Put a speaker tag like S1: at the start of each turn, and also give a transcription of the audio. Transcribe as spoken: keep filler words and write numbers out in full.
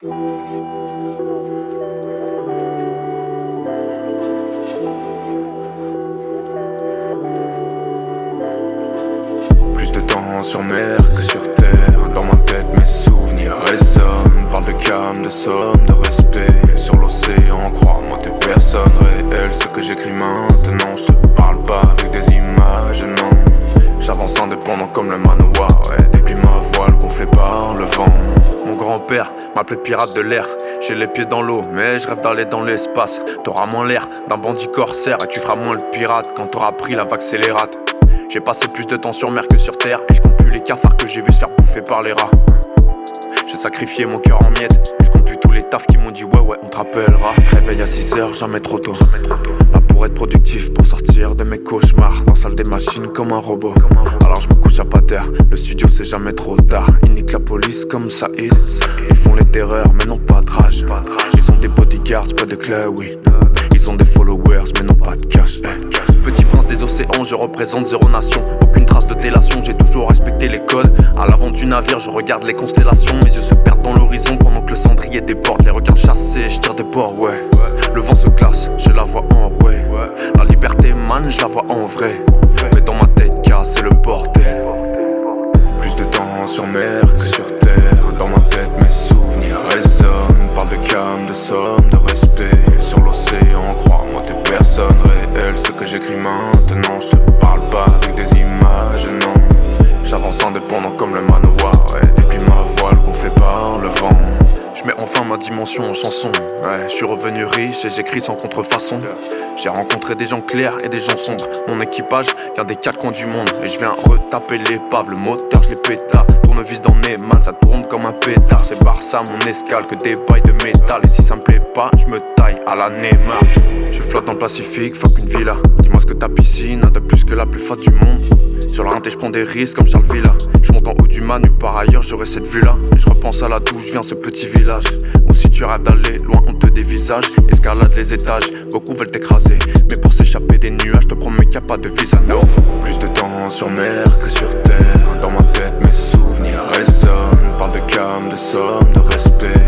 S1: Plus de temps sur mer que sur terre. Dans ma tête mes souvenirs résonnent. Parle de calme, de somme, de respect. Sur l'océan, crois-moi t'es personne réelle. Ce que j'écris maintenant, je te parle pas avec des images, non. J'avance indépendant comme le manoir, ouais. Déplie ma voile gonflée par le vent. Mon grand-père m'appelait pirate de l'air. J'ai les pieds dans l'eau, mais je rêve d'aller dans l'espace. T'auras moins l'air d'un bandit corsaire et tu feras moins le pirate quand t'auras pris la vague scélérate. J'ai passé plus de temps sur mer que sur terre et je compte plus les cafards que j'ai vu se faire bouffer par les rats. J'ai sacrifié mon cœur en miettes et je compte plus tous les tafs qui m'ont dit ouais ouais on te rappellera. Réveil à six heures, jamais trop tôt. Là pour être productif, pour sortir de mes cauchemars. Dans salle des machines comme un robot. Alors je me couche à pas terre, le studio c'est jamais trop tard. Ils niquent la police comme Saïd. Ils font les terreurs mais non pas de rage. Ils ont des bodyguards, pas de clés, oui. Ils ont des followers mais non pas de cash, eh. Petit prince des océans, je représente zéro nation. Aucune trace de délation, j'ai toujours respecté les codes. À l'avant du navire, je regarde les constellations. Mes yeux se perdent dans l'horizon pendant que le cendrier déborde. Les regards chassés, je tire des bords, ouais. Le vent se glace, je la vois en ouais. La liberté man, je la vois en vrai. Mais dans ma tête casse, c'est le bordel. Plus de temps sur mer que sur terre. Dans ma tête mes souvenirs résonnent. Parle de calme, de somme, de respect. Sur l'océan, crois-moi t'es personne réelle. Ce que j'écris maintenant, je te parle pas avec des images, non. J'avance indépendant comme le manoir, ouais. Déplie ma voile gonflée par le vent. Je mets enfin ma dimension en chanson, ouais. Je suis revenu riche et j'écris sans contrefaçon. J'ai rencontré des gens clairs et des gens sombres. Mon équipage vient des quatre coins du monde et je viens retaper l'épave. Le moteur je l'ai péta, tournevis dans Neyman, ça tourne comme un pétard. C'est Barça mon escale, que des bails de métal. Et si ça me plaît pas, je me taille à la Neymar. Je flotte dans le Pacifique, fuck une villa. Dis-moi ce que ta piscine a de plus que la plus fat du monde. Sur la rentrée je prends des risques comme Charles Villa. Je monte en haut du man, nulle part ailleurs j'aurais cette vue là. Et je repense à là d'où je viens, ce petit village. Ou si tu rêves d'aller loin, on te dévisage. Escalade les étages, beaucoup veulent t'écraser. Mais pour s'échapper des nuages, je te promets qu'il n'y a pas de visa, no. Plus de temps sur mer que sur terre. Dans ma tête mes souvenirs résonnent. Parle de calme, de somme, de respect.